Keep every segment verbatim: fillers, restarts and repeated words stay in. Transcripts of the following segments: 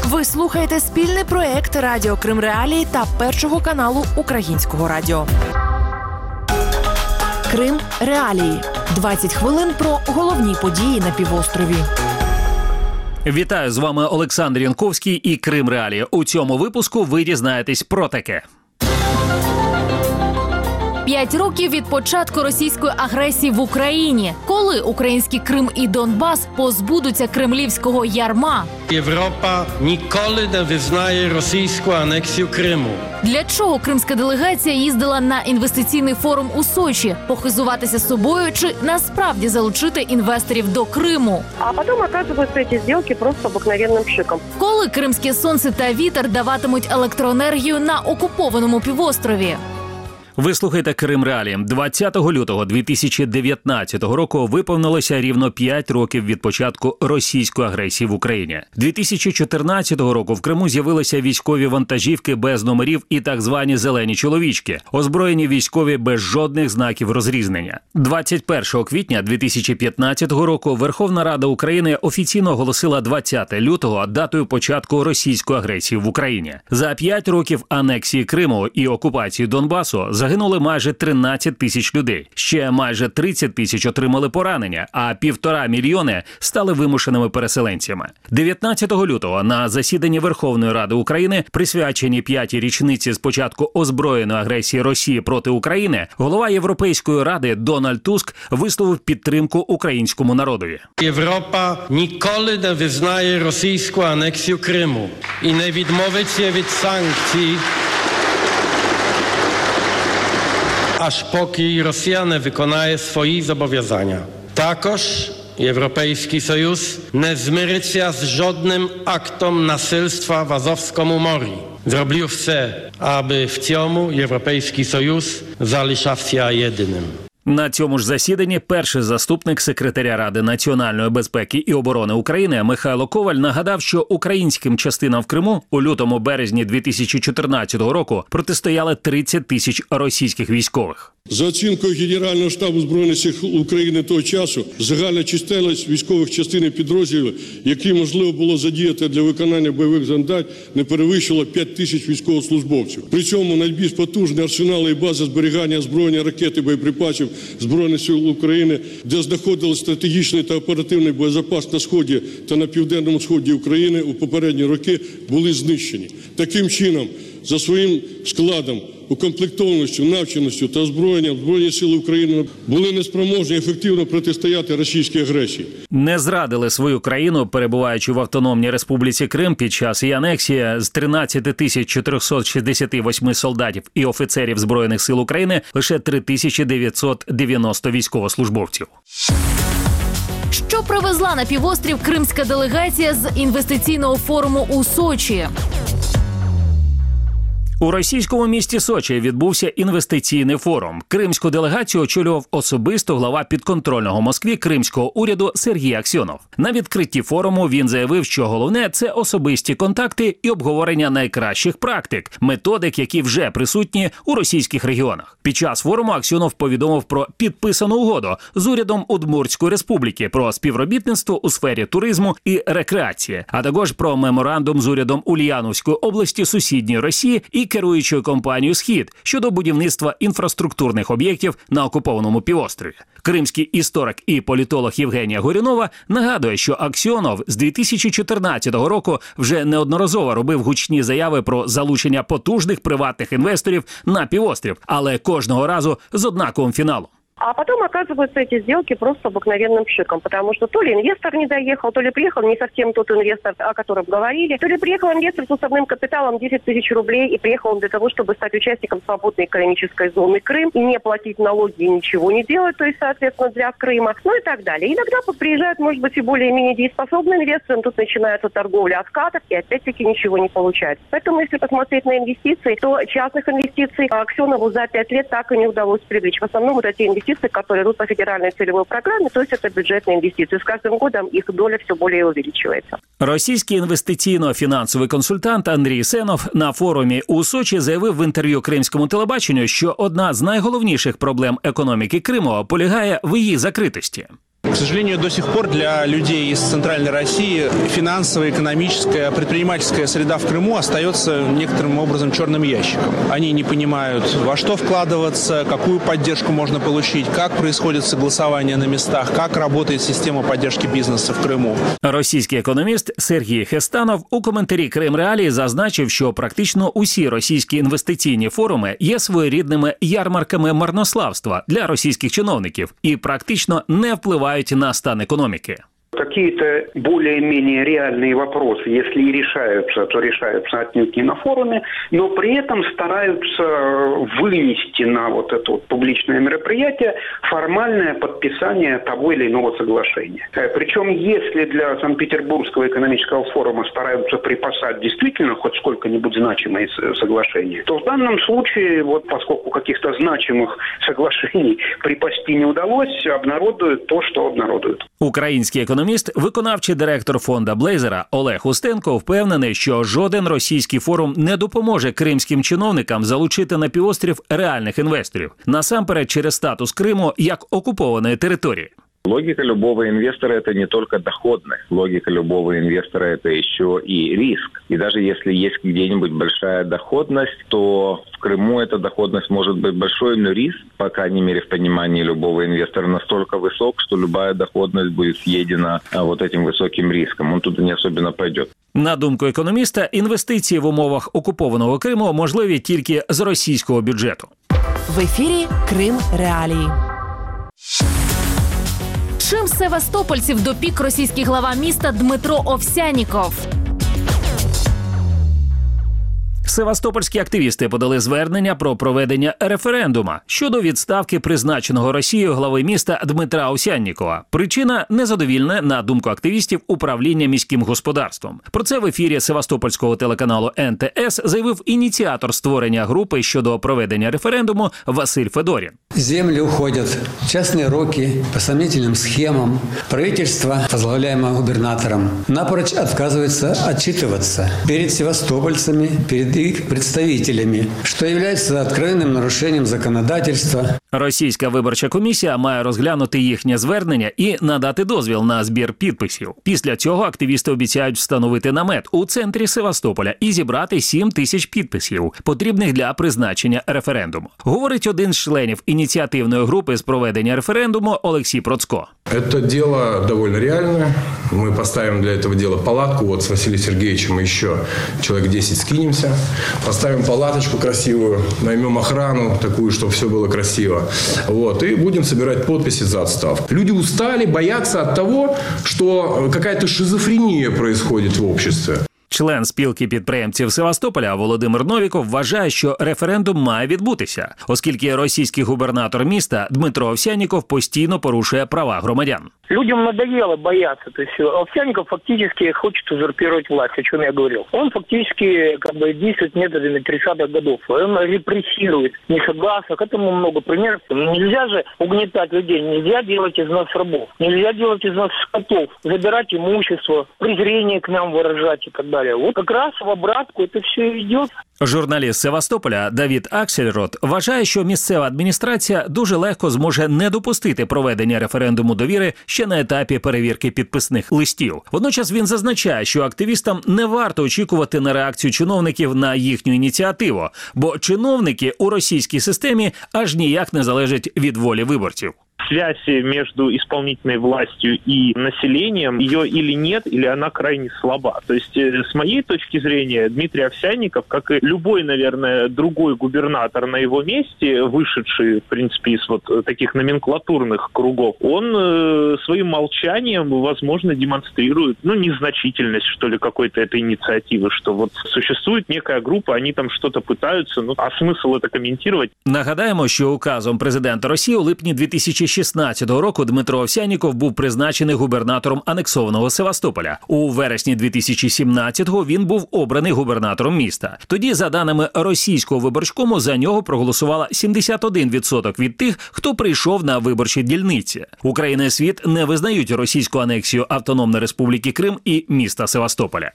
Ви слухаєте спільний проєкт Радіо Крим Реалії та Першого каналу Українського радіо. Крим Реалії. двадцять хвилин про головні події на півострові. Вітаю, з вами Олександр Янковський і Крим Реалії. У цьому випуску ви дізнаєтесь про таке. П'ять років від початку російської агресії в Україні. Коли український Крим і Донбас позбудуться кремлівського ярма? Європа ніколи не визнає російську анексію Криму. Для чого кримська делегація їздила на інвестиційний форум у Сочі? Похизуватися собою чи насправді залучити інвесторів до Криму? А потім, оказується, ці зділки просто обикновенним шиком. Коли кримське сонце та вітер даватимуть електроенергію на окупованому півострові? Ви слухаєте Крим Реалії. двадцятого лютого дві тисячі дев'ятнадцятого року виповнилося рівно п'ять років від початку російської агресії в Україні. дві тисячі чотирнадцятого року в Криму з'явилися військові вантажівки без номерів і так звані «зелені чоловічки», озброєні військові без жодних знаків розрізнення. двадцять першого квітня дві тисячі п'ятнадцятого року Верховна Рада України офіційно оголосила двадцяте лютого датою початку російської агресії в Україні. За п'ять років анексії Криму і окупації Донбасу загинули майже тринадцять тисяч людей. Ще майже тридцять тисяч отримали поранення, а півтора мільйони стали вимушеними переселенцями. дев'ятнадцятого лютого на засіданні Верховної Ради України, присвяченій п'ятій річниці з початку озброєної агресії Росії проти України, голова Європейської Ради Дональд Туск висловив підтримку українському народові. Європа ніколи не визнає російську анексію Криму і не відмовиться від санкцій, аж поки Росія не виконає свої зобов'язання. Також Європейський Союз не змириться з жодним актом насильства в Азовському морі. Зроблю все, аби в цьому Європейський Союз залишався єдиним. На цьому ж засіданні перший заступник секретаря Ради національної безпеки і оборони України Михайло Коваль нагадав, що українським частинам в Криму у лютому-березні дві тисячі чотирнадцятого року протистояли тридцять тисяч російських військових. За оцінкою Генерального штабу Збройних сил України того часу, загальна чисельність військових частин і підрозділів, які можливо було задіяти для виконання бойових завдань, не перевищувала п'ять тисяч військовослужбовців. При цьому найбільш потужні арсенали і бази зберігання озброєння, ракет і боєприпасів Збройних сил України, де знаходились стратегічний та оперативний боєзапас на сході та на південному сході України, у попередні роки були знищені. Таким чином, за своїм складом, укомплектованістю, навченістю та озброєнням Збройні сили України були неспроможні ефективно протистояти російській агресії. Не зрадили свою країну, перебуваючи в Автономній Республіці Крим під час її анексії, з тринадцять тисяч чотириста шістдесят вісім солдатів і офіцерів Збройних сил України лише три тисячі дев'ятсот дев'яносто військовослужбовців. Що привезла на півострів кримська делегація з інвестиційного форуму у Сочі? У російському місті Сочі відбувся інвестиційний форум. Кримську делегацію очолював особисто глава підконтрольного Москві кримського уряду Сергій Аксьонов. На відкритті форуму він заявив, що головне – це особисті контакти і обговорення найкращих практик, методик, які вже присутні у російських регіонах. Під час форуму Аксьонов повідомив про підписану угоду з урядом Удмуртської республіки про співробітництво у сфері туризму і рекреації, а також про меморандум з урядом Ульяновської області сусідньої Росії і керуючою компанією «Схід» щодо будівництва інфраструктурних об'єктів на окупованому півострові. Кримський історик і політолог Євгенія Горюнова нагадує, що Аксьонов з дві тисячі чотирнадцятого року вже неодноразово робив гучні заяви про залучення потужних приватних інвесторів на півострів, але кожного разу з однаковим фіналом. А потом, оказывается, эти сделки просто обыкновенным шиком, потому что то ли инвестор не доехал, то ли приехал не совсем тот инвестор, о котором говорили, то ли приехал инвестор с уставным капиталом десять тысяч рублей, и приехал он для того, чтобы стать участником свободной экономической зоны Крым и не платить налоги и ничего не делать, то есть, соответственно, для Крыма, ну и так далее. Иногда приезжают, может быть, и более-менее дееспособные инвесторы, тут начинается торговля откатов, и опять-таки ничего не получается. Поэтому, если посмотреть на инвестиции, то частных инвестиций Аксьонову за пять лет так и не удалось привлечь. В основном вот эти инвестиции, которые идут по федеральной целевой программе, то есть это бюджетные инвестиции. С каждым годом их доля все более увеличивается. Російський інвестиційно-фінансовий консультант Андрій Сенов на форумі у Сочі заявив в інтерв'ю кримському телебаченню, що одна з найголовніших проблем економіки Криму полягає в її закритості. К сожалению, до сих пор для людей из Центральной России финансовая, экономическая, предпринимательская среда в Крыму остается некоторым образом черным ящиком. Они не понимают, во что вкладываться, какую поддержку можно получить, как происходит согласование на местах, как работает система поддержки бизнеса в Крыму. Російський економіст Сергій Хестанов у коментарі «Крим Реалії» зазначив, що практично усі російські інвестиційні форуми є своєрідними ярмарками марнославства для російських чиновників і практично не впливають на стан економіки. Какие-то более-менее реальные вопросы, если и решаются, то решаются отнюдь не на форуме, но при этом стараются вынести на вот это вот публичное мероприятие формальное подписание того или иного соглашения. Причем, если для Санкт-Петербургского экономического форума стараются припасать действительно хоть сколько-нибудь значимые соглашения, то в данном случае, вот поскольку каких-то значимых соглашений припасти не удалось, обнародуют то, что обнародуют. Український економіст, виконавчий директор фонда Блейзера Олег Устенко впевнений, що жоден російський форум не допоможе кримським чиновникам залучити на півострів реальних інвесторів, насамперед через статус Криму як окупованої території. Логика любого инвестора – это не только доходность. Логика любого инвестора – это еще и риск. И даже если есть где-нибудь большая доходность, то в Крыму эта доходность может быть большой, но риск, по крайней мере, в понимании любого инвестора, настолько высок, что любая доходность будет съедена вот этим высоким риском. Он туда не особенно пойдет. На думку економіста, інвестиції в умовах окупованого Криму можливі тільки з російського бюджету. В ефірі «Крим Реалії». Чим севастопольців допік російський глава міста Дмитро Овсянніков? Севастопольські активісти подали звернення про проведення референдума щодо відставки призначеного Росією глави міста Дмитра Овсяннікова. Причина – незадовільне, на думку активістів, управління міським господарством. Про це в ефірі севастопольського телеканалу ен те ес заявив ініціатор створення групи щодо проведення референдуму Василь Федорін. Земли уходят в частные руки по сомнительным схемам. Правительство, возглавляемое губернатором, напрочь отказывается отчитываться перед севастопольцами, перед их представителями, что является откровенным нарушением законодательства. Російська виборча комісія має розглянути їхнє звернення і надати дозвіл на збір підписів. Після цього активісти обіцяють встановити намет у центрі Севастополя і зібрати сім тисяч підписів, потрібних для призначення референдуму. Говорить один з членів ініціативної групи з проведення референдуму Олексій Процько. Это дело довольно реальное. Мы поставим для этого дела палатку. Вот с Василием Сергеевичем еще человек десять скинемся. Поставим палаточку красивую, наймем охрану такую, чтобы все было красиво. Вот, и будем собирать подписи за отставку. Люди устали, боятся от того, что какая-то шизофрения происходит в обществе. Член спілки підприємців Севастополя Володимир Новіков вважає, що референдум має відбутися, оскільки російський губернатор міста Дмитро Овсянніков постійно порушує права громадян. Людям надоело бояться. То есть Овсянников фактически хочет узурпировать власть, о чем я говорил. Он фактически как бы действует методами тридцатых годов. Он репрессирует несогласных. К этому много примеров. Нельзя же угнетать людей, нельзя делать из нас рабов, нельзя делать из нас скотов, забирать имущество, презрение к нам выражать и так далее. Вот как раз в обратку это все идет. Журналіст Севастополя Давід Аксельрод вважає, що місцева адміністрація дуже легко зможе не допустити проведення референдуму довіри ще на етапі перевірки підписних листів. Водночас він зазначає, що активістам не варто очікувати на реакцію чиновників на їхню ініціативу, бо чиновники у російській системі аж ніяк не залежать від волі виборців. Связь между исполнительной властью и населением, ее или нет, или она крайне слаба. То есть, с моей точки зрения, Дмитрий Овсянников, как и любой, наверное, другой губернатор на его месте, вышедший, в принципе, из вот таких номенклатурных кругов, он э, своим молчанием, возможно, демонстрирует, ну, незначительность, что ли, какой-то этой инициативы, что вот существует некая группа, они там что-то пытаются, ну, а смысл это комментировать? Нагадаємо, що указом президента Росії у липні дві тисячі шістнадцятого року Дмитро Овсянніков був призначений губернатором анексованого Севастополя. У вересні дві тисячі сімнадцятого він був обраний губернатором міста. Тоді, за даними російського виборчкому, за нього проголосувало сімдесят один відсоток від тих, хто прийшов на виборчі дільниці. Україна і світ не визнають російську анексію Автономної Республіки Крим і міста Севастополя.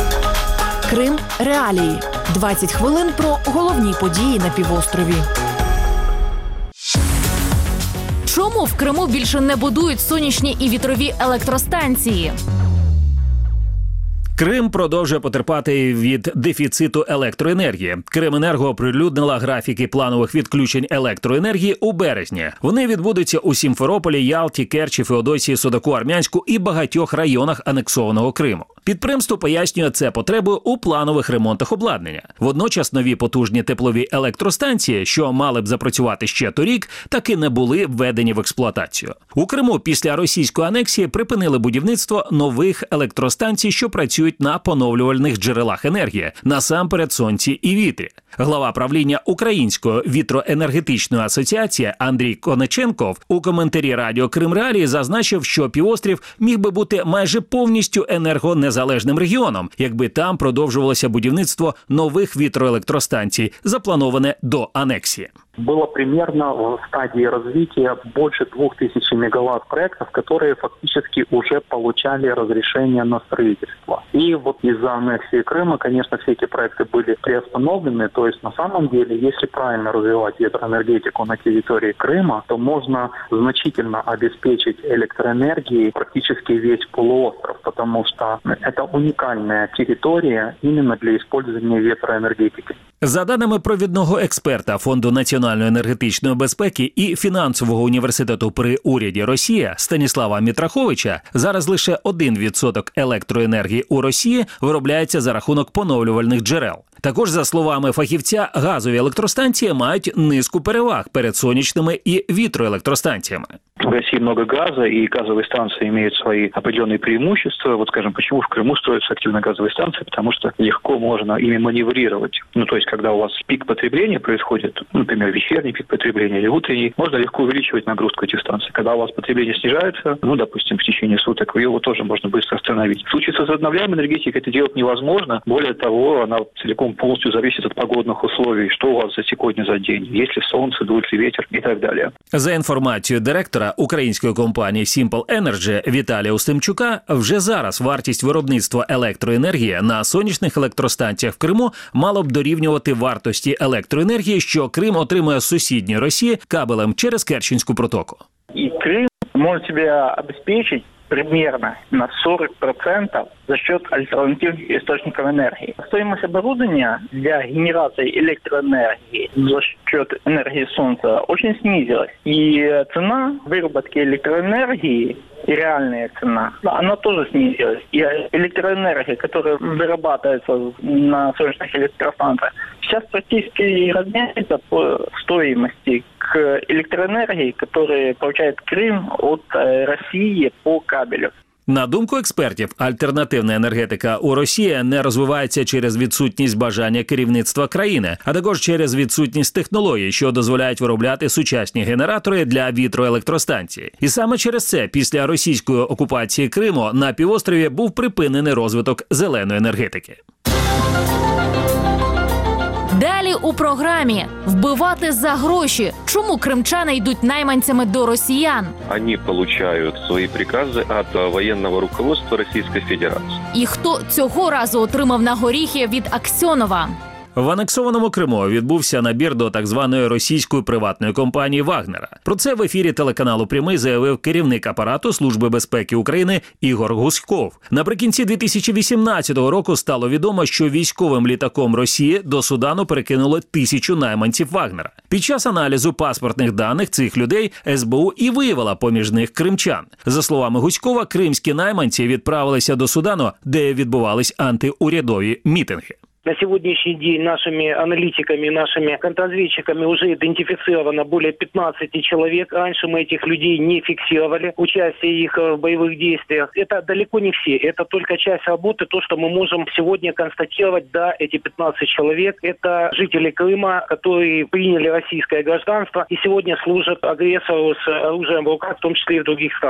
Крим Реалії. двадцять хвилин про головні події на півострові. Чому Чому в Криму більше не будують сонячні і вітрові електростанції? Крим продовжує потерпати від дефіциту електроенергії. Крименерго оприлюднила графіки планових відключень електроенергії у березні. Вони відбудуться у Сімферополі, Ялті, Керчі, Феодосії, Судаку, Армянську і багатьох районах анексованого Криму. Підприємство пояснює це потребою у планових ремонтах обладнання. Водночас нові потужні теплові електростанції, що мали б запрацювати ще торік, таки не були введені в експлуатацію. У Криму після російської анексії припинили будівництво нових електростанцій, що працюють на поновлювальних джерелах енергії, насамперед сонці і вітрі. Глава правління Української вітроенергетичної асоціації Андрій Конеченков у коментарі радіо Крим Реалії зазначив, що півострів міг би бути майже повністю енергонезалежним регіоном, якби там продовжувалося будівництво нових вітроелектростанцій, заплановане до анексії. Было примерно в стадии развития больше двух тысяч мегаватт проектов, которые фактически уже получали разрешение на строительство. И вот из-за аннексии Крыма, конечно, все эти проекты были приостановлены. То есть на самом деле, если правильно развивать ветроэнергетику на территории Крыма, то можно значительно обеспечить электроэнергией практически весь полуостров, потому что это уникальная территория именно для использования ветроэнергетики. За даними провідного експерта Фонду національної енергетичної безпеки і фінансового університету при уряді Росії Станіслава Мітраховича, зараз лише один відсоток електроенергії у Росії виробляється за рахунок поновлювальних джерел. Також, за словами фахівця, газові електростанції мають низку переваг перед сонячними і вітроелектростанціями. В России много газа, и газовые станции имеют свои определенные преимущества. Вот, скажем, почему в Крыму строятся активно газовые станции? Потому что легко можно ими маневрировать. Ну, то есть, когда у вас пик потребления происходит, например, вечерний пик потребления или утренний, можно легко увеличивать нагрузку этих станций. Когда у вас потребление снижается, ну, допустим, в течение суток, его тоже можно быстро остановить. В случае с возобновляемой энергетикой это делать невозможно. Более того, она целиком полностью зависит от погодных условий, что у вас за сегодня за день, есть ли солнце, дует ли ветер и так далее. За інформацією директора української компанії Simple Energy Віталія Устимчука, вже зараз вартість виробництва електроенергії на сонячних електростанціях в Криму мало б дорівнювати вартості електроенергії, що Крим отримує з сусідньої Росії кабелем через Керченську протоку. И Крым может себя обеспечить примерно на сорок процентов за счет альтернативных источников энергии. Стоимость оборудования для генерации электроэнергии за счет энергии солнца очень снизилась. И цена выработки электроэнергии и реальная цена, она тоже снизилась. И электроэнергия, которая вырабатывается на солнечных электростанциях, сейчас практически равняется по стоимости к электроэнергии, которую получает Крым от России по кабелю. На думку експертів, альтернативна енергетика у Росії не розвивається через відсутність бажання керівництва країни, а також через відсутність технологій, що дозволяють виробляти сучасні генератори для вітроелектростанцій. І саме через це після російської окупації Криму на півострові був припинений розвиток зеленої енергетики. Далі у програмі «Вбивати за гроші». Чому кримчани йдуть найманцями до росіян? Они получают свои приказы от военного руководства Российской Федерации. І хто цього разу отримав на горіхи від Аксьонова? В анексованому Криму відбувся набір до так званої російської приватної компанії «Вагнера». Про це в ефірі телеканалу «Прямий» заявив керівник апарату Служби безпеки України Ігор Гуськов. Наприкінці дві тисячі вісімнадцятого року стало відомо, що військовим літаком Росії до Судану перекинули тисячу найманців «Вагнера». Під час аналізу паспортних даних цих людей ес бе у і виявила поміж них кримчан. За словами Гуськова, кримські найманці відправилися до Судану, де відбувались антиурядові мітинги. На сегодняшний день нашими аналитиками, нашими контрразведчиками уже идентифицировано более пятнадцати человек. Раньше мы этих людей не фиксировали, участие их в боевых действиях. Это далеко не все, это только часть работы, то, что мы можем сегодня констатировать. Да, эти пятнадцать человек – это жители Крыма, которые приняли российское гражданство и сегодня служат агрессору с оружием в руках, в том числе и в других странах.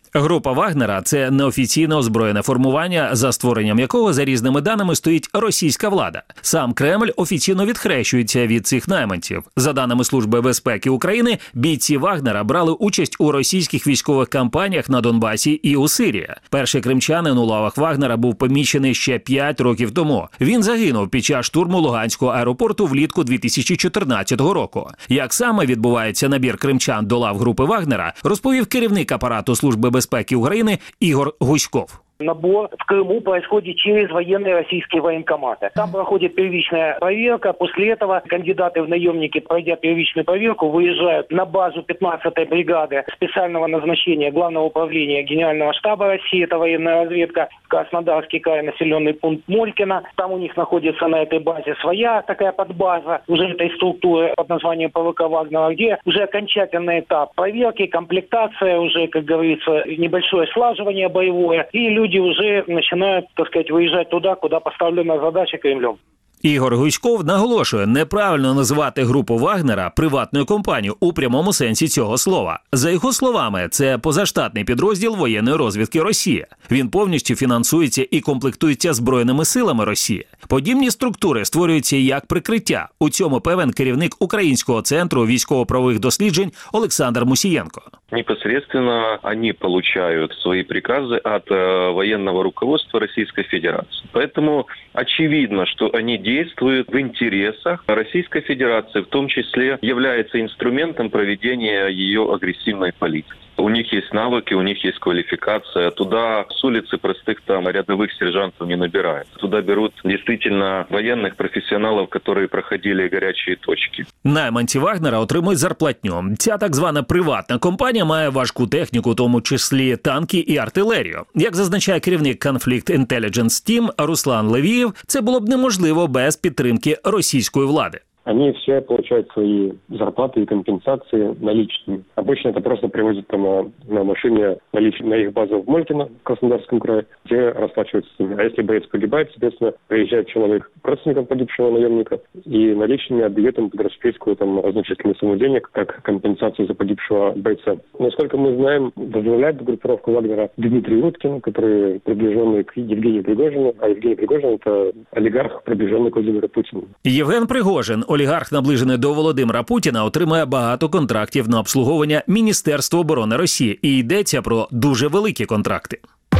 Група Вагнера – це неофіційне озброєне формування, за створенням якого, за різними даними, стоїть російська влада. Сам Кремль офіційно відхрещується від цих найманців. За даними Служби безпеки України, бійці Вагнера брали участь у російських військових кампаніях на Донбасі і у Сирії. Перший кримчанин у лавах Вагнера був помічений ще п'ять років тому. Він загинув під час штурму Луганського аеропорту влітку дві тисячі чотирнадцятого року. Як саме відбувається набір кримчан до лав групи Вагнера, розповів керівник апарату Служби безпеки України Ігор Гуськов. Набор в Крыму происходит через военные российские военкоматы. Там проходит первичная проверка. После этого кандидаты в наемники, пройдя первичную проверку, выезжают на базу пятнадцатой бригады специального назначения Главного управления Генерального штаба России, это военная разведка, Краснодарский край, населенный пункт Молькино. Там у них находится на этой базе своя такая подбаза уже этой структуры под названием ПВК Вагнера, где уже окончательный этап проверки, комплектация, уже, как говорится, небольшое слаживание боевое, и люди Люди уже начинают, так сказать, выезжать туда, куда поставлена задача Кремлем. Ігор Гуськов наголошує, неправильно називати групу Вагнера приватною компанією у прямому сенсі цього слова. За його словами, це позаштатний підрозділ воєнної розвідки Росії. Він повністю фінансується і комплектується Збройними силами Росії. Подібні структури створюються як прикриття. У цьому певен керівник Українського центру військово-правових досліджень Олександр Мусієнко. Непосредственно они получают свои приказы от э, военного руководства Российской Федерации. Поэтому очевидно, что они действуют в интересах Российской Федерации, в том числе является инструментом проведения ее агрессивной политики. У них есть навыки, у них есть квалификация. Туда с улицы простых там рядовых сержантов не набирают. Туда берут действительно военных профессионалов, которые проходили горячие точки. Найманці Вагнера отримують зарплатню. Ця так звана приватна компанія має важку техніку, в тому числі танки і артилерію. Як зазначає керівник Conflict Intelligence Team Руслан Левієв, це було б неможливо без підтримки російської влади. Они все получают свои зарплаты и компенсации наличными. Обычно это просто привозят там на, на машине наличные на их базу в Молькино, в Краснодарском крае, где расплачиваются с ними. А если боец погибает, соответственно, приезжает человек к родственникам погибшего наемника и наличными отдает им под расписку там значительную сумму денег, как компенсацию за погибшего бойца. Насколько мы знаем, возглавляет группировку Вагнера Дмитрий Уткин, который приближенный к Евгению Пригожину, а Евгений Пригожин – это олигарх, приближенный к Владимиру Путину. Євген Пригожин, олігарх, наближений до Володимира Путіна, отримує багато контрактів на обслуговування Міністерства оборони Росії. І йдеться про дуже великі контракти.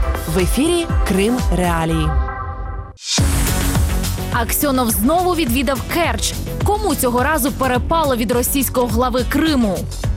В ефірі Крим Реалії. Аксьонов знову відвідав Керч. Кому цього разу перепало від російського глави Криму?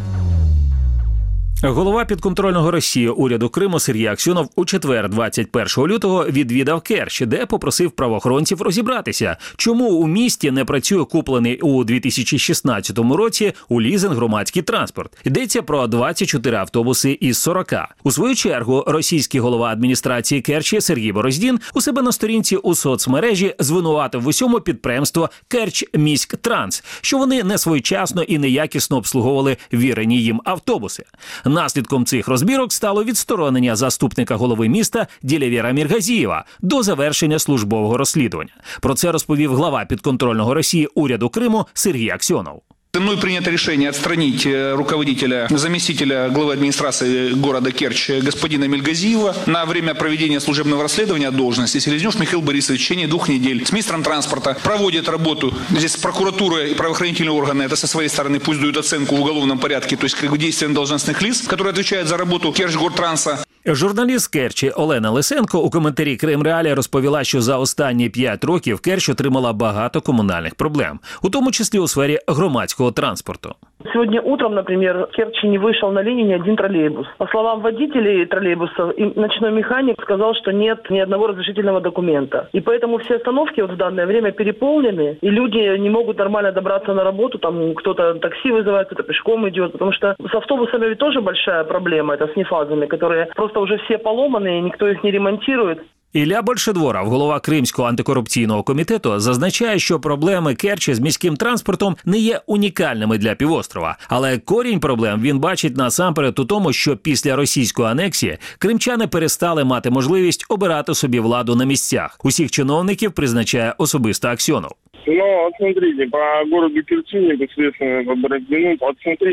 Голова підконтрольного Росії уряду Криму Сергій Аксьонов у четвер, двадцять першого лютого, відвідав Керч, де попросив правоохоронців розібратися, чому у місті не працює куплений у дві тисячі шістнадцятому році у лізинг громадський транспорт. Йдеться про двадцять чотири автобуси із сорока. У свою чергу, російський голова адміністрації Керчі Сергій Бороздін у себе на сторінці у соцмережі звинуватив в усьому підприємство «Керчміськтранс», що вони несвоєчасно і неякісно обслуговували вірені їм автобуси. Наслідком цих розбірок стало відсторонення заступника голови міста Ділявєра Міргазієва до завершення службового розслідування. Про це розповів глава підконтрольного Росії уряду Криму Сергій Аксьонов. Мной принято решение отстранить руководителя, заместителя главы администрации города Керчь господина Мельгазиева на время проведения служебного расследования от должности. Селезнев Михаил Борисович в течение двух недель с министром транспорта проводит работу. Здесь прокуратура и правоохранительные органы это со своей стороны пусть дают оценку в уголовном порядке, то есть как действиям должностных лиц, которые отвечают за работу Керчгортранса. Журналіст Керчі Олена Лисенко у коментарі Крим Реалії розповіла, що за останні п'ять років Керчь отримала багато комунальних проблем, у тому числі у сфері громадського транспорту. Сегодня утром, например, в Керчи не вышел на линии ни один троллейбус. По словам водителей троллейбусов, ночной механик сказал, что нет ни одного разрешительного документа. И поэтому все остановки вот в данное время переполнены, и люди не могут нормально добраться на работу. Там кто-то такси вызывает, кто-то пешком идет. Потому что с автобусами ведь тоже большая проблема, это с нефазами, которые просто уже все поломаны, и никто их не ремонтирует. Ілля Большедворов, голова Кримського антикорупційного комітету, зазначає, що проблеми Керчі з міським транспортом не є унікальними для півострова. Але корінь проблем він бачить насамперед у тому, що після російської анексії кримчани перестали мати можливість обирати собі владу на місцях. Усіх чиновників призначає особисто Аксьонов. Ну, вот смотрите, по городу Керчи, непосредственно по Бороздину, вот смотрите,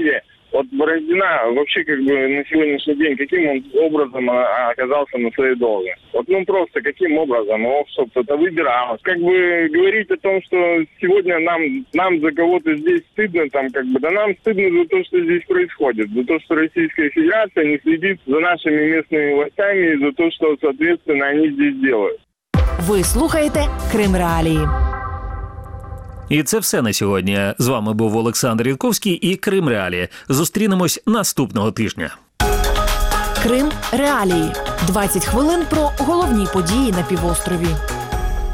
Вот Бородина вообще как бы на сегодняшний день, каким он образом оказался на своей должности? Вот ну просто каким образом его кто-то выбирал? Как бы говорить о том, что сегодня нам, нам за кого-то здесь стыдно, там как бы, да нам стыдно за то, что здесь происходит, за то, что Российская Федерация не следит за нашими местными властями и за то, что, соответственно, они здесь делают. Ви слухаєте Крим Реалії. І це все на сьогодні. З вами був Олександр Янковський і Крим Реалії. Зустрінемось наступного тижня. Крим Реалії. двадцять хвилин про головні події на півострові.